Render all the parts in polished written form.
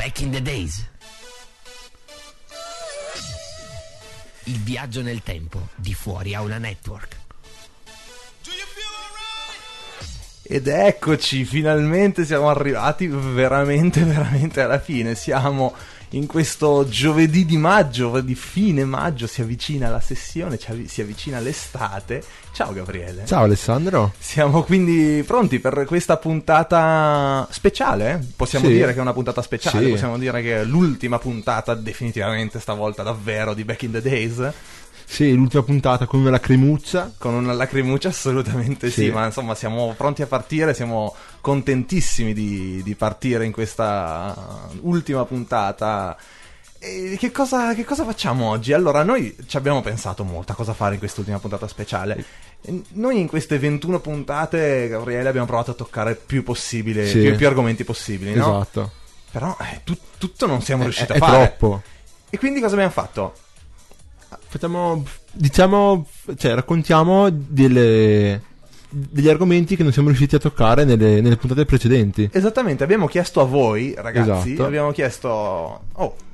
Back in the Days. Il viaggio nel tempo di Fuori Aula Network. Ed eccoci, finalmente siamo arrivati veramente alla fine. Siamo in questo giovedì di maggio, di fine maggio, si avvicina la sessione, si avvicina l'estate. Ciao Gabriele. Ciao Alessandro. Siamo quindi pronti per questa puntata speciale? Possiamo dire che è una puntata speciale, possiamo dire che è l'ultima puntata definitivamente stavolta davvero di Back in the Days. Sì, l'ultima puntata con una lacrimuccia. Con una lacrimuccia assolutamente sì, ma insomma siamo pronti a partire, siamo contentissimi di partire in questa ultima puntata. E che cosa facciamo oggi? Allora, noi ci abbiamo pensato molto a cosa fare in quest'ultima puntata speciale. Noi in queste 21 puntate, Gabriele, abbiamo provato a toccare più possibile, più argomenti possibili, no? Esatto. Però tutto non siamo riusciti a fare. È troppo. E quindi cosa abbiamo fatto? Raccontiamo degli argomenti che non siamo riusciti a toccare nelle puntate precedenti. Esattamente, abbiamo chiesto a voi, ragazzi, esatto. Abbiamo chiesto,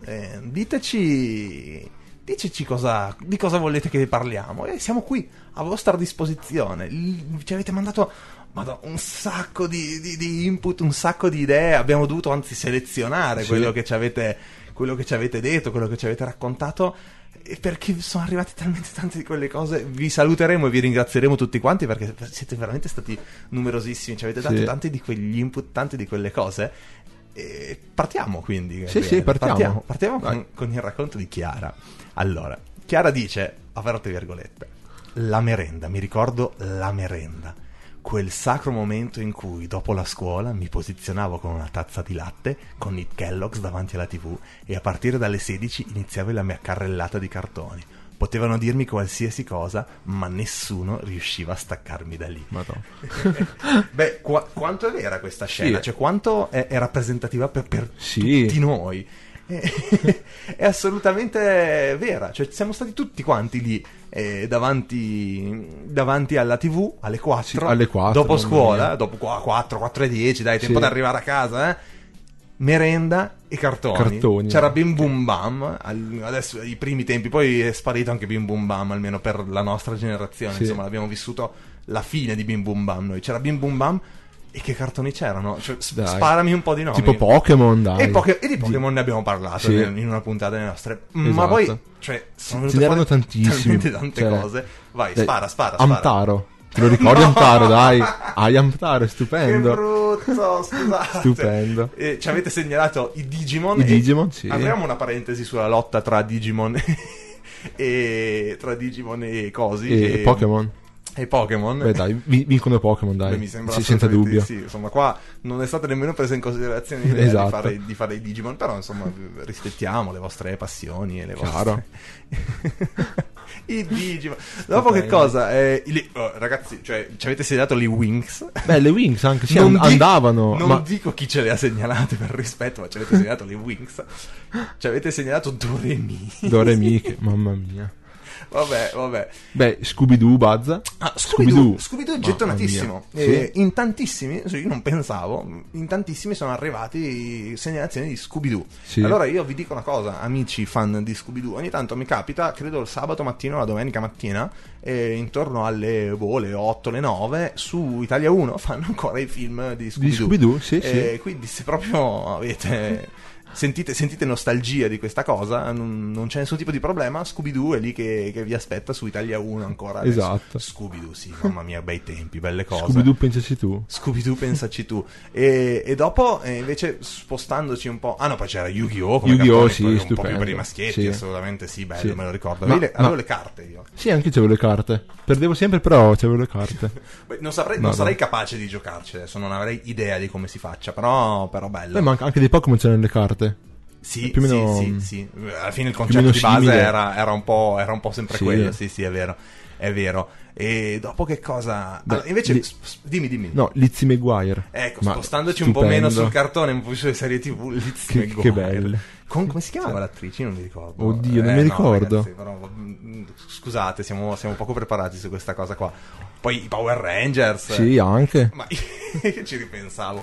diteci di cosa volete che parliamo, e siamo qui a vostra disposizione. Ci avete mandato un sacco di input, un sacco di idee, abbiamo dovuto anzi selezionare quello che ci avete detto, quello che ci avete raccontato, perché sono arrivate talmente tante di quelle cose. Vi saluteremo e vi ringrazieremo tutti quanti, perché siete veramente stati numerosissimi, ci avete dato tanti di quegli input, tante di quelle cose. E partiamo quindi. Partiamo con il racconto di Chiara. Allora, Chiara dice, aperte virgolette: la merenda, mi ricordo la merenda, quel sacro momento in cui dopo la scuola mi posizionavo con una tazza di latte con i Kellogg's davanti alla TV e a partire dalle 16 iniziavo la mia carrellata di cartoni. Potevano dirmi qualsiasi cosa, ma nessuno riusciva a staccarmi da lì. Beh, quanto è vera questa scena? Cioè, quanto è rappresentativa per tutti noi? È assolutamente vera. Cioè, siamo stati tutti quanti lì davanti alla TV alle 4, alle 4 dopo scuola, dopo 4:10, dai, tempo di arrivare a casa, merenda e cartoni. C'era Bim Bum Bam adesso, i primi tempi, poi è sparito anche Bim Bum Bam, almeno per la nostra generazione, insomma abbiamo vissuto la fine di Bim Bum Bam noi. C'era Bim Bum Bam. E che cartoni c'erano? Cioè, sparami un po' di nomi. Tipo Pokémon, dai. E di Pokémon ne abbiamo parlato in una puntata delle nostre. Esatto. Ma poi, cioè, sono ce n'erano tantissimi. Tante cose. Vai, spara. Amtaro. Te lo ricordi? Amtaro, dai. Amtaro, è stupendo. Che brutto, scusate. Stupendo. Ci avete segnalato i Digimon. Sì. Apriamo una parentesi sulla lotta tra Digimon e cosi. E Pokémon. E Pokémon. Beh dai, vincono Pokémon, dai. Beh, mi sembra senza dubbio. Sì, insomma, qua non è stata nemmeno presa in considerazione l'idea esatto. di fare i Digimon, però insomma rispettiamo le vostre passioni e le vostre i Digimon. Dopo che cosa? Ragazzi, cioè, ci avete segnalato le Winx? Beh, le Winx anche andavano. Non dico chi ce le ha segnalate per rispetto, ma ci avete segnalato le Winx. Ci avete segnalato Doremi. Doremi, mamma mia. Vabbè. Beh, Scooby-Doo, Buzz. Scooby-Doo è gettonatissimo. Sì. In tantissimi, io non pensavo, in tantissimi sono arrivati segnalazioni di Scooby-Doo. Sì. Allora io vi dico una cosa, amici fan di Scooby-Doo, ogni tanto mi capita, credo il sabato mattina o la domenica mattina, intorno alle 8, le 9, su Italia 1 fanno ancora i film di Scooby-Doo. Sì. Quindi se proprio avete... Sentite nostalgia di questa cosa, non c'è nessun tipo di problema. Scooby-Doo è lì che vi aspetta su Italia 1 ancora adesso. Esatto. Scooby-Doo, sì, mamma mia, bei tempi, belle cose. Scooby-Doo pensaci tu. E dopo invece spostandoci un po', poi c'era Yu-Gi-Oh! Yu-Gi-Oh! Sì, un stupendo. po' più per i maschietti, sì. Assolutamente sì, bello, sì. Me lo ricordo. Avevo le carte io. Sì, anche io c'avevo le carte. Perdevo sempre, però c'avevo le carte. Non sarei capace di giocarci adesso, non avrei idea di come si faccia, però bello. Ma anche dei Pokémon c'erano le carte. Sì, più o meno, sì. Alla fine il concetto di base era un po' sempre quello. Sì, è vero. E dopo che cosa? Allora, invece, dimmi. No, Lizzie McGuire. Ecco, spostandoci un po' meno sul cartone, un po' più sulle serie TV, Lizzie McGuire. Che belle. come si chiamava l'attrice? Io non mi ricordo. Oddio, non mi ricordo. Ragazzi, però, scusate, siamo poco preparati su questa cosa qua. Poi i Power Rangers. Sì, anche. Ma io ci ripensavo.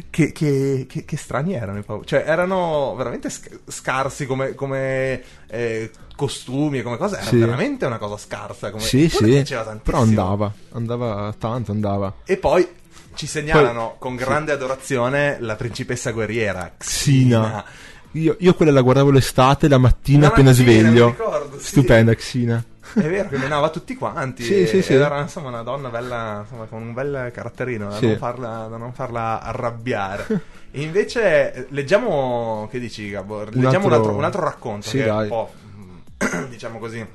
Che strani erano i Power. Cioè, erano veramente scarsi come costumi e come cose. Era veramente una cosa scarsa. Sì, piaceva tantissimo. Però andava tanto. E poi ci segnalano con grande adorazione la principessa guerriera Xina. Io quella la guardavo l'estate, la mattina appena sveglio. Mi ricordo, sì. Stupenda Xina. È vero che menava tutti quanti. Sì. Era insomma una donna bella, insomma, con un bel caratterino da non farla arrabbiare. E invece leggiamo, che dici, Gabor? Leggiamo un altro racconto, sì, che dai. è un po', diciamo così,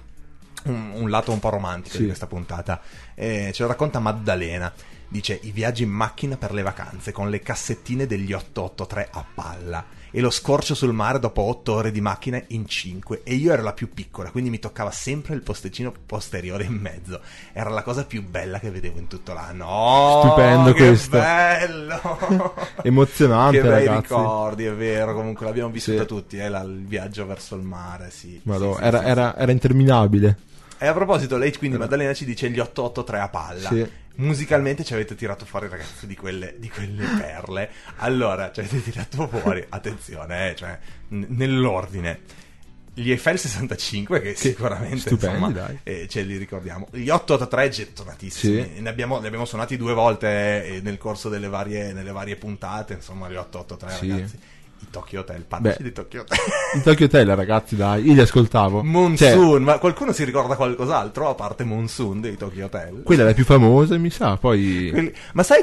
un lato un po' romantico di questa puntata. Ce lo racconta Maddalena. Dice: i viaggi in macchina per le vacanze con le cassettine degli 883 a palla e lo scorcio sul mare dopo 8 ore di macchina in 5, e io ero la più piccola, quindi mi toccava sempre il posticino posteriore in mezzo. Era la cosa più bella che vedevo in tutto l'anno. Oh, stupendo che questo. bello. Emozionante, che bei ragazzi. ricordi, è vero, comunque l'abbiamo vissuta tutti, il viaggio verso il mare, sì. Madò, sì, era interminabile. E a proposito, lei quindi Maddalena ci dice gli 883 a palla. Sì. Musicalmente ci avete tirato fuori, ragazzi, di quelle perle. Allora, ci avete tirato fuori, attenzione, cioè, nell'ordine, gli Eiffel 65, che sicuramente stupendi, insomma, ce li ricordiamo. Gli 883 gettonatissimi, Sì. ne abbiamo suonati 2 volte nel corso nelle varie puntate, insomma, gli 883, Sì. ragazzi. I Tokyo Hotel, parlaci di Tokyo Hotel. I Tokyo Hotel, ragazzi, dai, io li ascoltavo. Monsoon, ma qualcuno si ricorda qualcos'altro a parte Monsoon dei Tokyo Hotel? Quella è la più famosa, mi sa, poi... Ma sai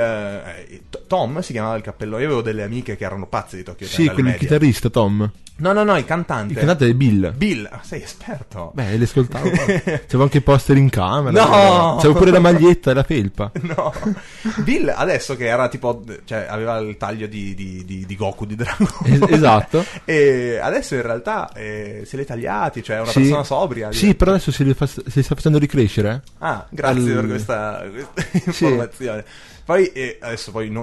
che Tom si chiamava il cappello? Io avevo delle amiche che erano pazze di Tokyo Hotel. Sì, alle quello il medie. chitarrista, Tom. No, il cantante. Il cantante è Bill. Bill, sei esperto. Beh, li ascoltavo. C'avevo anche i poster in camera. No! C'avevo pure la maglietta e la felpa. No, Bill adesso che era tipo, cioè aveva il taglio di Goku, di Dragon Ball. Esatto. E adesso in realtà se li è tagliati, cioè è una Sì. persona sobria. Sì, però adesso si li sta facendo ricrescere. Ah, grazie per questa informazione. Poi adesso poi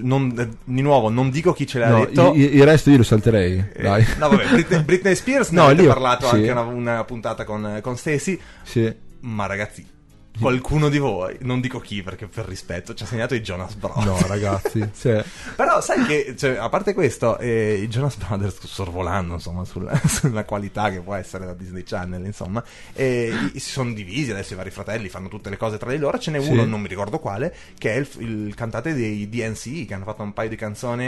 di nuavo non dico chi ce l'ha No, detto. il resto io lo salterei. Dai. No, vabbè, Britney Spears ne No, avete lì- parlato sì. anche una puntata con Stacy. Sì. Ma ragazzi, qualcuno di voi, non dico chi perché per rispetto, ci ha segnato i Jonas Brothers. No, ragazzi. Cioè, Però sai che, cioè, a parte questo, i Jonas Brothers, sorvolando insomma sulla qualità che può essere da Disney Channel, insomma, si sono divisi adesso, i vari fratelli fanno tutte le cose tra di loro. Ce n'è uno, non mi ricordo quale, che è il cantante dei DNC, che hanno fatto un paio di canzoni,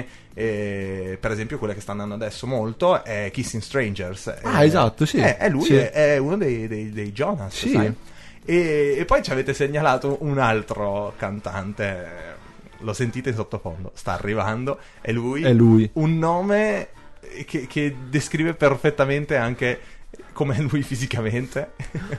per esempio quella che sta andando adesso molto è Kissing Strangers. esatto, sì. È lui, Sì. è uno dei Jonas, Sì. sai? E poi ci avete segnalato un altro cantante, lo sentite in sottofondo, sta arrivando, è lui. È lui. Un nome che descrive perfettamente anche com'è lui fisicamente.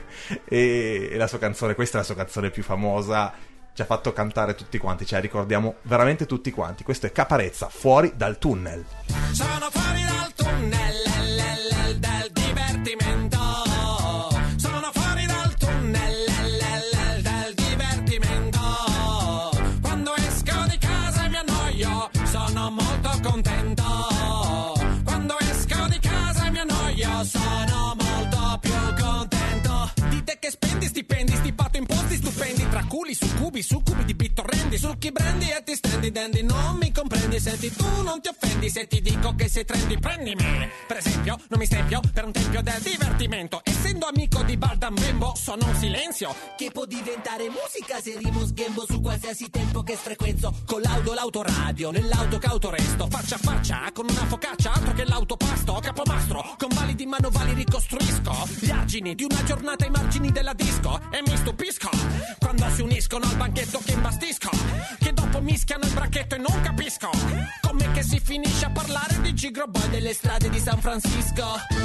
e la sua canzone, questa è la sua canzone più famosa, ci ha fatto cantare tutti quanti, ce la ricordiamo veramente tutti quanti. Questo è Caparezza, Fuori dal tunnel. Sono fuori dal tunnel del divertimento. Sono fuori dal tunnel del divertimento. Quando esco di casa e mi annoio, sono molto contento. Quando esco di casa e mi annoio, sono molto più contento. Dite che spendi stipendi, stipato imposti stupendi, tra culi, succubi, succubi di bittorrendi, succhi brendi e ti stendi dendi. Non mi comprendi, senti, tu non ti offendi se ti dico che sei trendy, prendimi. Per esempio, non mi stempio per un tempio del divertimento. Essendo amico di Baldam Bembo, sono un silenzio che può diventare musica se rimo sghembo su qualsiasi tempo che frequenzo. con l'autoradio, nell'auto cauto resto, faccia a faccia con una focaccia, altro che l'autopasto, capomastro, con validi manovali ricostruisco gli argini di una giornata ai margini della disco e mi stupisco quando si uniscono al banchetto che imbastisco, che dopo mischiano il bracchetto e non capisco com'è che si finisce a parlare di Gigro Boy delle strade di San Francisco.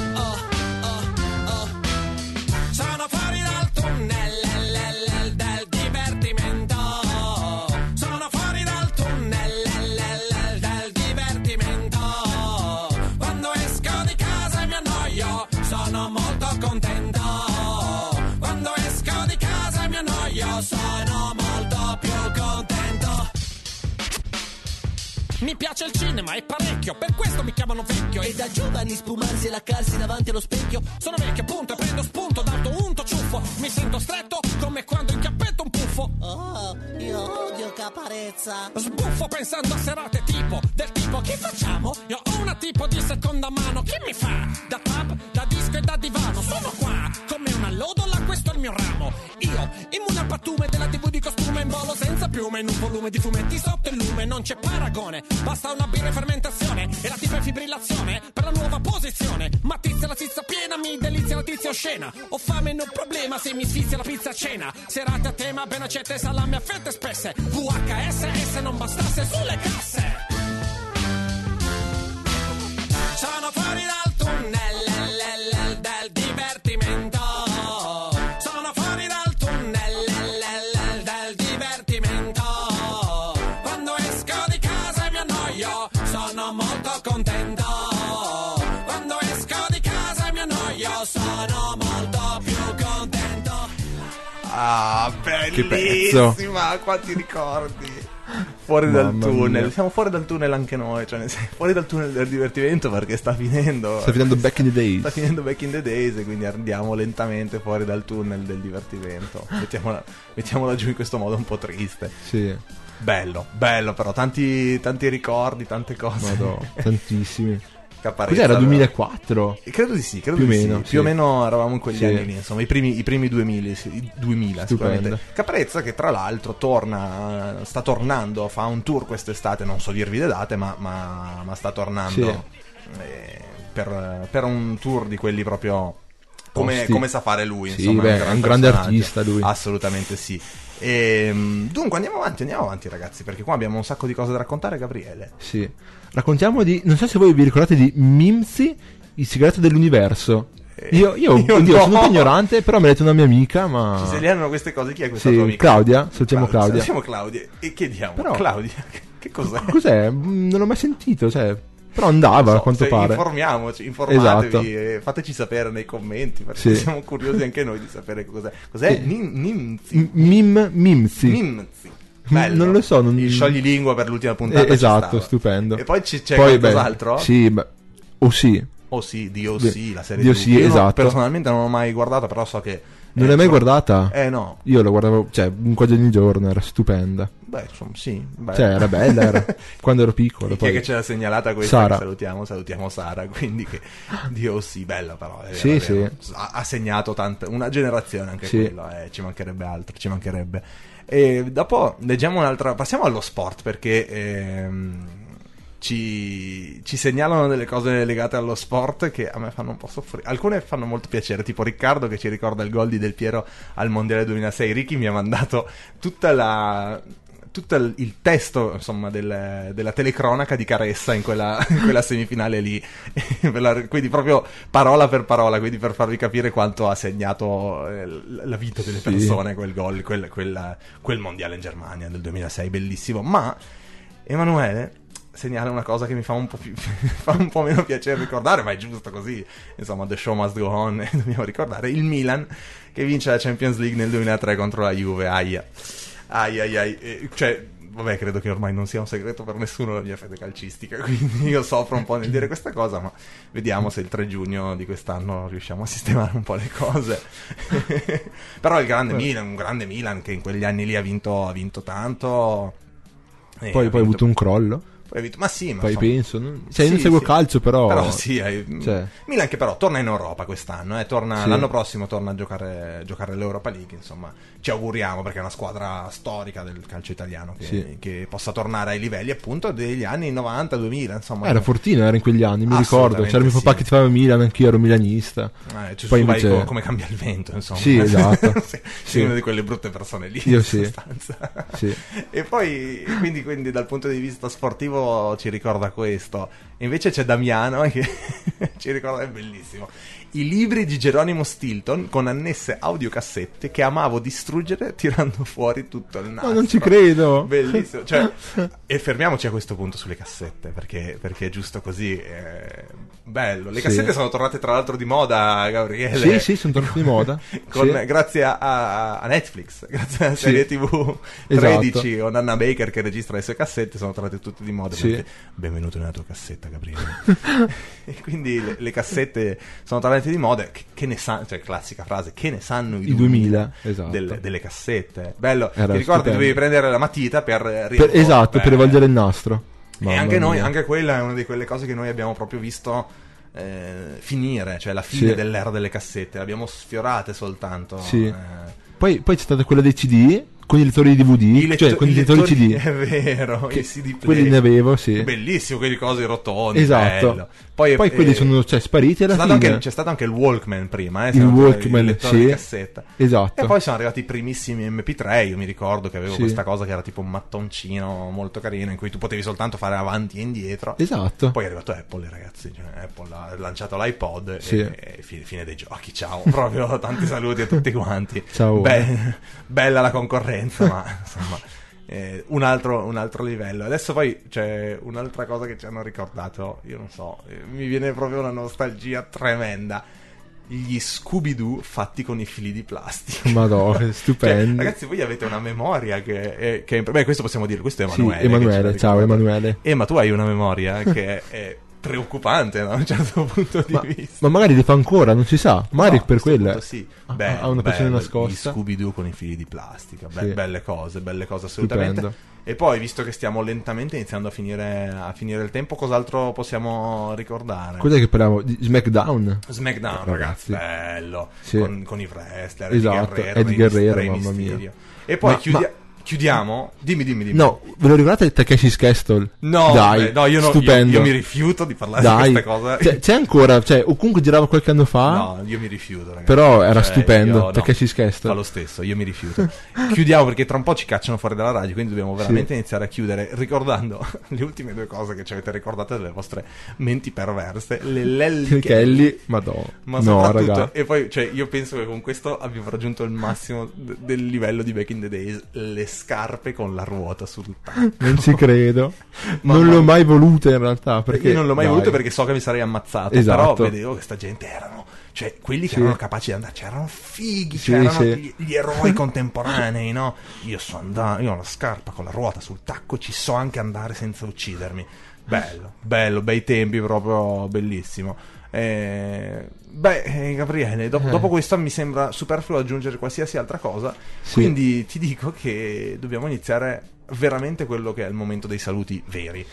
Sono fuori dal tunnel del divertimento. Sono fuori dal tunnel del divertimento. Quando esco di casa e mi annoio, sono molto contento. Quando esco di casa e mi annoio, sono molto più contento. Mi piace il cinema e parecchio, per questo mi chiamano vecchio. E da giovani spumarsi e laccarsi davanti allo specchio. Sono vecchio appunto e prendo spunto d'alto unto ciuffo. Mi sento stretto come quando incappetto un puffo. Oh, io odio Caparezza. Sbuffo pensando a serate tipo, del tipo che facciamo? Io ho una tipo di seconda mano, chi mi fa? Da pub, da disco e da divano, sono qua, come una lodola, questo è il mio ramo. Io, immune al pattume della TV di costume, in volo senza piume, in un volume di fumetti sotto il lume, non c'è paragone, basta una birra e fermentazione, e la tipa è fibrillazione, per la nuova posizione, ma tizia la tizia piena, mi delizia la tizia oscena, ho fame non problema se mi sfizia la pizza a cena, serate a tema, ben accette, salame a fette spesse, VHS, se non bastasse sulle casse. Sono fuori dal tunnel del divertimento. Sono fuori dal tunnel del divertimento. Quando esco di casa e mi annoio, sono molto contento. Quando esco di casa e mi annoio, sono molto più contento. Ah, Che pezzo. bellissima, quanti ricordi. Fuori dal Mamma tunnel, mia. siamo fuori dal tunnel anche noi, cioè fuori dal tunnel del divertimento perché sta finendo Back in the Days. sta finendo Back in the Days, e quindi andiamo lentamente fuori dal tunnel del divertimento. Mettiamola giù in questo modo un po' triste. Sì, Bello però, tanti ricordi, tante cose. madò, tantissimi. Caparezza, Cos'era, però. 2004? Credo di sì, Più o meno, Più o sì. meno eravamo in quegli Sì. anni lì, insomma, i primi 2000, sì, 2000 sicuramente. Stupendo. Caparezza che tra l'altro sta tornando, fa un tour quest'estate, non so dirvi le date, ma sta tornando per un tour di quelli proprio Tosti. come sa fare lui, Sì, insomma, beh, è un grande personaggio. artista lui. Assolutamente sì. Dunque andiamo avanti ragazzi, perché qua abbiamo un sacco di cose da raccontare, Gabriele. Sì. Raccontiamo di... Non so se voi vi ricordate di Mimsy, il segreto dell'universo. Io oddio, no. sono un po' ignorante, però me l'ha detto una mia amica, ma... Ci segnalano queste cose, chi è questa Sì, tua amica? Claudia, salutiamo Claudia. Salutiamo Claudia e chiediamo, Però- Claudia, che cos'è? Cos'è? Non l'ho mai sentito, cioè... Però andava, Non so, a quanto se pare. informatevi, Esatto. e fateci sapere nei commenti, perché Sì. siamo curiosi anche noi di sapere cos'è. Cos'è? Sì. Nimzi. Mimsy. Mimzi. Bello. Non lo so, non- Il scioglilingua per l'ultima puntata. ci esatto, stava. stupendo. E poi c'è Poi, qualcos'altro? Sì, beh... Oh sì. Oh sì, DOC, la serie DOC, TV. Io esatto. personalmente non l'ho mai guardata, però so che... Non l'hai mai guardata? No. Io la guardavo, cioè, quasi ogni giorno, era stupenda. Beh, insomma, sì. Beh. Cioè, era bella, era. Quando ero piccolo. Chi è Poi... che ce l'ha segnalata questa? Sara. Che salutiamo Sara, quindi che Dio sì, bella però, è Sì, vero. Ha segnato una generazione anche Sì. quello, ci mancherebbe altro, ci mancherebbe. E dopo leggiamo passiamo allo sport, perché ci segnalano delle cose legate allo sport che a me fanno un po' soffrire. Alcune fanno molto piacere, tipo Riccardo che ci ricorda il gol di Del Piero al Mondiale 2006. Ricky mi ha mandato tutto il testo, insomma, della telecronaca di Caressa in quella semifinale lì, quindi proprio parola per parola, quindi per farvi capire quanto ha segnato la vita delle Sì. persone quel gol, quel mondiale in Germania del 2006, bellissimo. Ma Emanuele segnala una cosa che mi fa un po' meno piacere ricordare, ma è giusto così, insomma, the show must go on, e dobbiamo ricordare il Milan che vince la Champions League nel 2003 contro la Juve. Aia. Cioè, vabbè, credo che ormai non sia un segreto per nessuno la mia fede calcistica, quindi io soffro un po' nel dire questa cosa, ma vediamo se il 3 giugno di quest'anno riusciamo a sistemare un po' le cose. Però il grande Milan, un grande Milan che in quegli anni lì ha vinto tanto. Poi ha avuto un crollo. Poi ha vinto, ma sì, ma Poi insomma, penso. Io non seguo calcio, però. Però sì, Cioè. Milan che però torna in Europa quest'anno, Sì. l'anno prossimo torna a giocare l'Europa League, insomma, ci auguriamo, perché è una squadra storica del calcio italiano che possa tornare ai livelli appunto degli anni 90-2000, insomma. Era fortino, era in quegli anni, mi ricordo. C'era mio papà sì. che tifava Milan, anch'io ero milanista. Poi invece... invece... come cambia il vento, insomma. Sì, esatto. Sei Sì. una di quelle brutte persone lì, Io in sì. sostanza. Sì. E poi quindi dal punto di vista sportivo ci ricorda questo. Invece c'è Damiano che ci ricorda, è bellissimo. I libri di Geronimo Stilton con annesse audiocassette che amavo distruggere tirando fuori tutto il nastro. Ma non ci credo. Bellissimo, cioè, e fermiamoci a questo punto sulle cassette, perché è giusto così, bello. Le cassette sono tornate tra l'altro di moda, Gabriele. Sì, sono tornate di moda. Grazie a Netflix, grazie alla serie TV 13 esatto. o Nanna Baker che registra le sue cassette, sono tornate tutte di moda. Sì. Benvenuto nella tua cassetta, Gabriele. E quindi le cassette sono tornate di moda, che ne sanno, cioè classica frase, che ne sanno i 2000 esatto. delle cassette. Bello, Era ti ricordi, stupendo. dovevi prendere la matita per esatto, per rivolgere il nastro. E anche noi, anche quella è una di quelle cose che noi abbiamo proprio visto finire, cioè la fine dell'era delle cassette, le abbiamo sfiorate soltanto. Poi c'è stata quella dei CD con i lettori di DVD, cioè con i lettori CD. È vero, i CD player. Quelli ne avevo, sì. Bellissimo, quelli cose rotondi. Esatto. Bello. Poi quelli sono spariti alla fine. C'è stato anche il Walkman prima, il Walkman, il lettore di cassetta. Esatto. E poi sono arrivati i primissimi MP3. Io mi ricordo che avevo questa cosa che era tipo un mattoncino molto carino in cui tu potevi soltanto fare avanti e indietro. Esatto. Poi è arrivato Apple, ragazzi. Cioè, Apple ha lanciato l'iPod e fine dei giochi. Ciao, proprio tanti saluti a tutti quanti. Ciao. Bella la concorrenza, ma insomma. Un altro livello. Adesso poi c'è un'altra cosa che ci hanno ricordato, io non so, mi viene proprio una nostalgia tremenda. Gli Scooby-Doo fatti con i fili di plastica. Madonna, stupendo. Cioè, ragazzi, voi avete una memoria che è beh, questo possiamo dire, questo è Emanuele. Sì, Emanuele, ciao Emanuele. Ma tu hai una memoria che è preoccupante da un certo punto di vista. Ma magari li fa ancora, non si sa. Magari per quella. Sì. Ha una passione nascosta. Gli Scooby-Doo con i fili di plastica. Sì. Belle cose assolutamente. Stupendo. E poi, visto che stiamo lentamente iniziando a finire il tempo, cos'altro possiamo ricordare? Cos'è che parliamo? Di SmackDown, ragazzi, bello. Sì. Con i wrestler, esatto. Eddie Guerrero, mamma mia. E poi chiudiamo. Dimmi. No, ve lo ricordate Takeshi's Castle? No, dai, stupendo. Io mi rifiuto di parlare di queste cose. C'è ancora, o comunque girava qualche anno fa. No, io mi rifiuto, ragazzi. Però era stupendo, Takeshi's Castle. Fa lo stesso, io mi rifiuto. Chiudiamo perché tra un po' ci cacciano fuori dalla radio, quindi dobbiamo veramente iniziare a chiudere ricordando le ultime due cose che ci avete ricordate delle vostre menti perverse. Le Lelly Kelly, madonna. Ma soprattutto, raga. E poi, cioè, io penso che con questo abbiamo raggiunto il massimo del livello di Back in the Days. Le scarpe con la ruota sul tacco. Non ci credo. Non l'ho mai voluto in realtà, perché io non l'ho mai voluto perché so che mi sarei ammazzato. Esatto. Però vedevo che sta gente erano, cioè quelli che erano capaci di andare, erano fighi, c'erano gli eroi contemporanei, no? Io ho una scarpa con la ruota sul tacco, ci so anche andare senza uccidermi. Bello, bei tempi, proprio bellissimo. Gabriele, dopo questo mi sembra superfluo aggiungere qualsiasi altra cosa, quindi ti dico che dobbiamo iniziare veramente quello che è il momento dei saluti veri.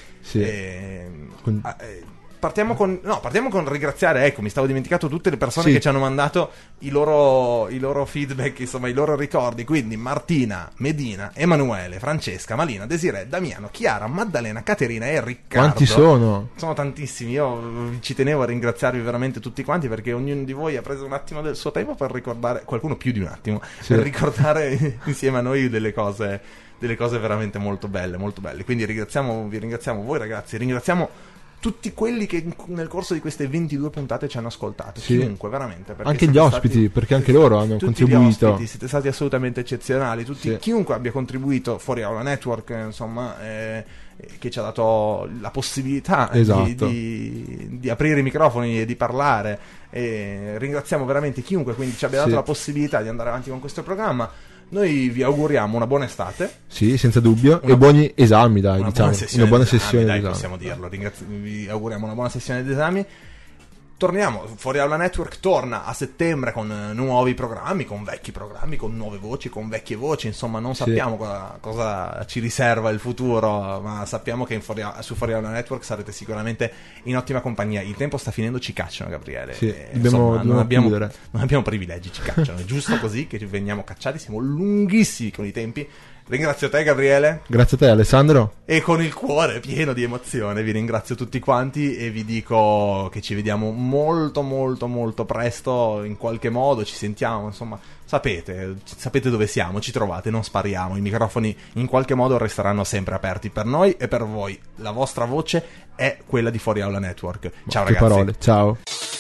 Partiamo con ringraziare, ecco, mi stavo dimenticato tutte le persone che ci hanno mandato i loro feedback, insomma i loro ricordi, quindi Martina, Medina, Emanuele, Francesca, Malina, Desiree, Damiano, Chiara, Maddalena, Caterina e Riccardo. Quanti sono? Sono tantissimi, io ci tenevo a ringraziarvi veramente tutti quanti perché ognuno di voi ha preso un attimo del suo tempo per ricordare, qualcuno più di un attimo, per ricordare insieme a noi delle cose veramente molto belle, quindi vi ringraziamo voi ragazzi, ringraziamo tutti quelli che nel corso di queste 22 puntate ci hanno ascoltato, chiunque veramente, anche gli ospiti, perché anche loro hanno contribuito. Gli ospiti, siete stati assolutamente eccezionali, chiunque abbia contribuito fuori Aula Network, insomma, che ci ha dato la possibilità di aprire i microfoni e di parlare, e ringraziamo veramente chiunque quindi ci abbia dato la possibilità di andare avanti con questo programma. Noi vi auguriamo una buona estate. Sì, senza dubbio. E buoni esami, dai, diciamo. Una buona sessione dai, d'esami. Possiamo dirlo. Vi auguriamo una buona sessione di esami. Torniamo, Fuori Aula Network torna a settembre con nuovi programmi, con vecchi programmi, con nuove voci, con vecchie voci, insomma non sappiamo cosa ci riserva il futuro, ma sappiamo che su Fuori Aula Network sarete sicuramente in ottima compagnia. Il tempo sta finendo, ci cacciano, Gabriele. Dobbiamo non abbiamo privilegi, ci cacciano, è giusto così che veniamo cacciati, siamo lunghissimi con i tempi. Ringrazio te, Gabriele. Grazie a te, Alessandro. E con il cuore pieno di emozione vi ringrazio tutti quanti e vi dico che ci vediamo molto presto, in qualche modo ci sentiamo, insomma, sapete dove siamo, ci trovate, non spariamo, i microfoni in qualche modo resteranno sempre aperti per noi e per voi. La vostra voce è quella di Fuori Aula Network. Ciao Che ragazzi. parole, ciao.